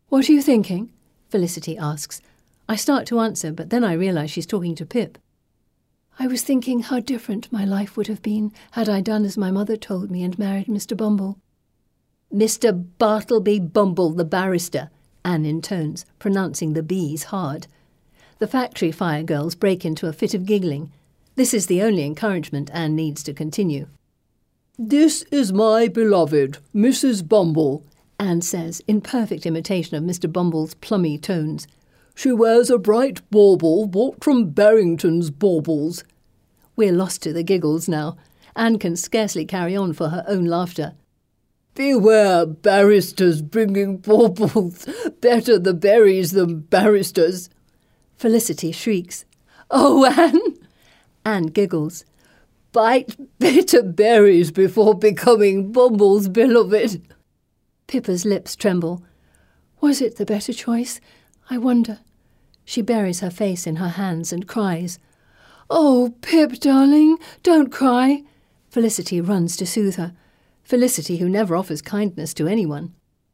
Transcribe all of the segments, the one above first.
"What are you thinking?" Felicity asks. I start to answer, but then I realise she's talking to Pip. "I was thinking how different my life would have been had I done as my mother told me and married Mr. Bumble." "Mr. Bartleby Bumble, the barrister," Anne intones, pronouncing the B's hard. The factory fire girls break into a fit of giggling. This is the only encouragement Anne needs to continue. "This is my beloved, Mrs. Bumble," Anne says, in perfect imitation of Mr. Bumble's plummy tones. "She wears a bright bauble bought from Barrington's Baubles." We're lost to the giggles now. Anne can scarcely carry on for her own laughter. "Beware barristers bringing baubles. Better the berries than barristers." Felicity shrieks. "Oh, Anne!" Anne giggles. "Bite bitter berries before becoming Bumble's beloved." Pippa's lips tremble. Was it the better choice? I wonder. She buries her face in her hands and cries. "Oh, Pip, darling, don't cry." Felicity runs to soothe her. Felicity, who never offers kindness to anyone.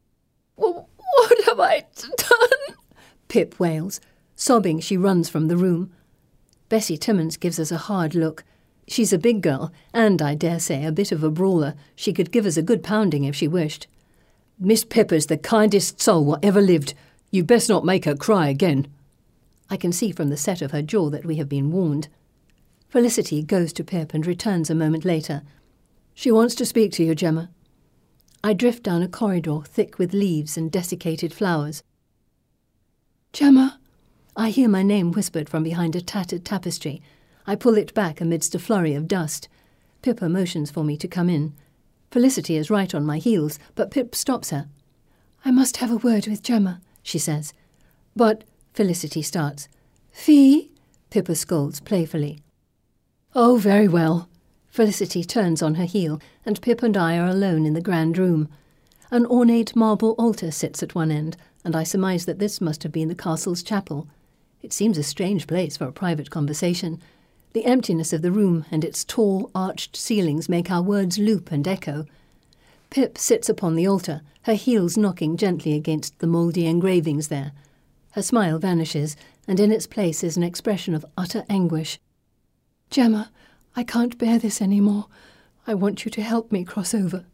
What have I done?" Pip wails. Sobbing, she runs from the room. Bessie Timmins gives us a hard look. She's a big girl, and, I dare say, a bit of a brawler. She could give us a good pounding if she wished. "Miss Pippa's the kindest soul what ever lived. You'd best not make her cry again." I can see from the set of her jaw that we have been warned. Felicity goes to Pip and returns a moment later. "She wants to speak to you, Gemma." I drift down a corridor thick with leaves and desiccated flowers. "Gemma?" I hear my name whispered from behind a tattered tapestry. I pull it back amidst a flurry of dust. Pippa motions for me to come in. Felicity is right on my heels, but Pip stops her. "I must have a word with Gemma," she says. "But," Felicity starts. "Fee?" Pippa scolds playfully. "Oh, very well." Felicity turns on her heel, and Pip and I are alone in the grand room. An ornate marble altar sits at one end, and I surmise that this must have been the castle's chapel. It seems a strange place for a private conversation. The emptiness of the room and its tall, arched ceilings make our words loop and echo. Pip sits upon the altar, her heels knocking gently against the mouldy engravings there. Her smile vanishes, and in its place is an expression of utter anguish. "Gemma, I can't bear this any more. I want you to help me cross over."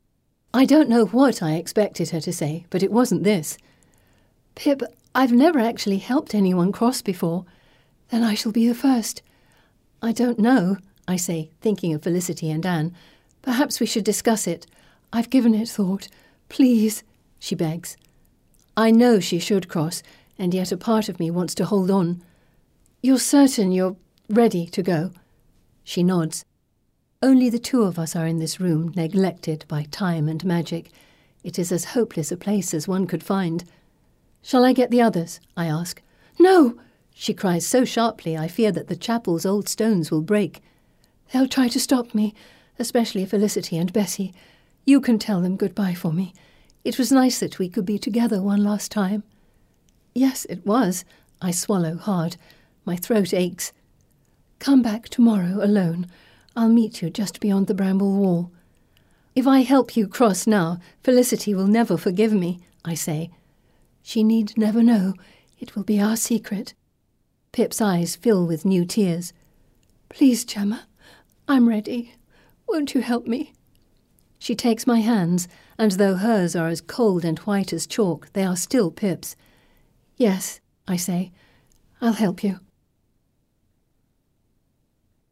I don't know what I expected her to say, but it wasn't this. "Pip, I've never actually helped anyone cross before." "Then I shall be the first." "I don't know," I say, thinking of Felicity and Anne. "Perhaps we should discuss it. I've given it thought. Please," she begs. I know she should cross, and yet a part of me wants to hold on. "You're certain you're ready to go?" She nods. Only the two of us are in this room, neglected by time and magic. It is as hopeless a place as one could find. "Shall I get the others?" I ask. "No!" She cries so sharply I fear that the chapel's old stones will break. "They'll try to stop me, especially Felicity and Bessie. You can tell them goodbye for me. It was nice that we could be together one last time." "Yes, it was." I swallow hard. My throat aches. "Come back tomorrow alone. I'll meet you just beyond the bramble wall." "If I help you cross now, Felicity will never forgive me," I say. "She need never know. It will be our secret." Pip's eyes fill with new tears. "Please, Gemma, I'm ready. Won't you help me?" She takes my hands, and though hers are as cold and white as chalk, they are still Pip's. "Yes," I say, "I'll help you."